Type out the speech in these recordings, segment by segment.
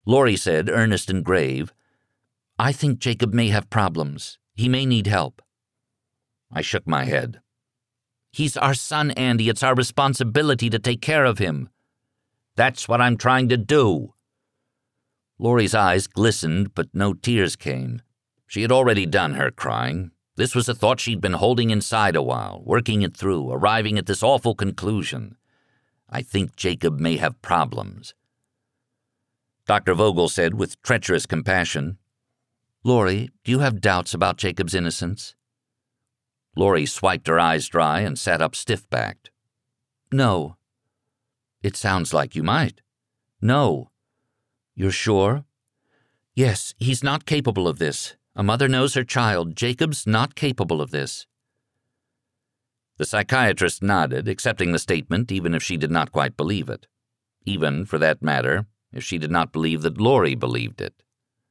Laurie said, earnest and grave, "I think Jacob may have problems. He may need help." I shook my head. "He's our son, Andy. It's our responsibility to take care of him." "That's what I'm trying to do." Laurie's eyes glistened, but no tears came. She had already done her crying. This was a thought she'd been holding inside a while, working it through, arriving at this awful conclusion. "I think Jacob may have problems." Dr. Vogel said with treacherous compassion, "Laurie, do you have doubts about Jacob's innocence?" Laurie swiped her eyes dry and sat up stiff-backed. "No." "It sounds like you might." "No." "You're sure?" "Yes, he's not capable of this. A mother knows her child. Jacob's not capable of this." The psychiatrist nodded, accepting the statement even if she did not quite believe it. Even, for that matter, if she did not believe that Laurie believed it.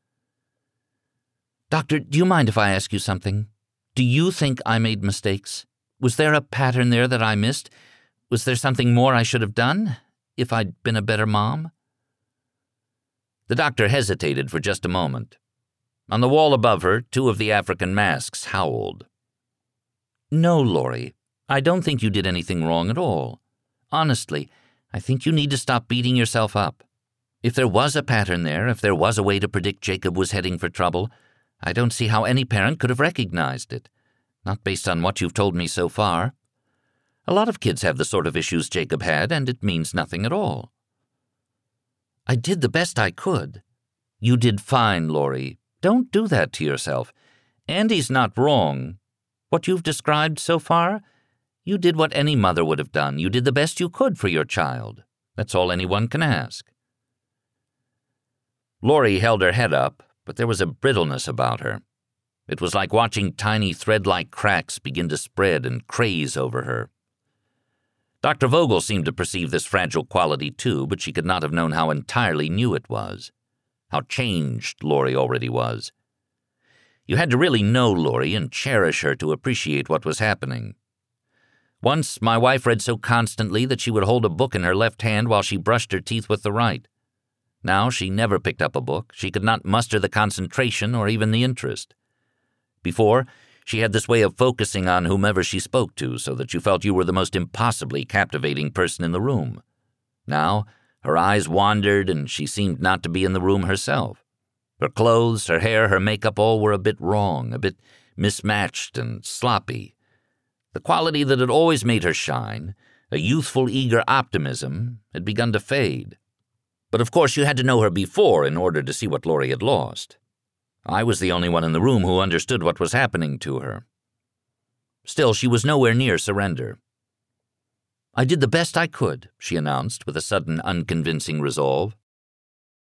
"Doctor, do you mind if I ask you something? Do you think I made mistakes? Was there a pattern there that I missed? Was there something more I should have done, if I'd been a better mom?" The doctor hesitated for just a moment. On the wall above her, 2 of the African masks howled. "No, Laurie, I don't think you did anything wrong at all. Honestly, I think you need to stop beating yourself up. If there was a pattern there, if there was a way to predict Jacob was heading for trouble, I don't see how any parent could have recognized it, not based on what you've told me so far. A lot of kids have the sort of issues Jacob had, and it means nothing at all." "I did the best I could." "You did fine, Laurie. Don't do that to yourself. Andy's not wrong. What you've described so far, you did what any mother would have done. You did the best you could for your child. That's all anyone can ask." Laurie held her head up, but there was a brittleness about her. It was like watching tiny thread-like cracks begin to spread and craze over her. Dr. Vogel seemed to perceive this fragile quality too, but she could not have known how entirely new it was. How changed Laurie already was. You had to really know Laurie and cherish her to appreciate what was happening. Once my wife read so constantly that she would hold a book in her left hand while she brushed her teeth with the right. Now she never picked up a book. She could not muster the concentration or even the interest. Before, she had this way of focusing on whomever she spoke to so that you felt you were the most impossibly captivating person in the room. Now, her eyes wandered and she seemed not to be in the room herself. Her clothes, her hair, her makeup all were a bit wrong, a bit mismatched and sloppy. The quality that had always made her shine, a youthful, eager optimism, had begun to fade. But of course you had to know her before in order to see what Laurie had lost. I was the only one in the room who understood what was happening to her. Still, she was nowhere near surrender. "I did the best I could," she announced with a sudden unconvincing resolve.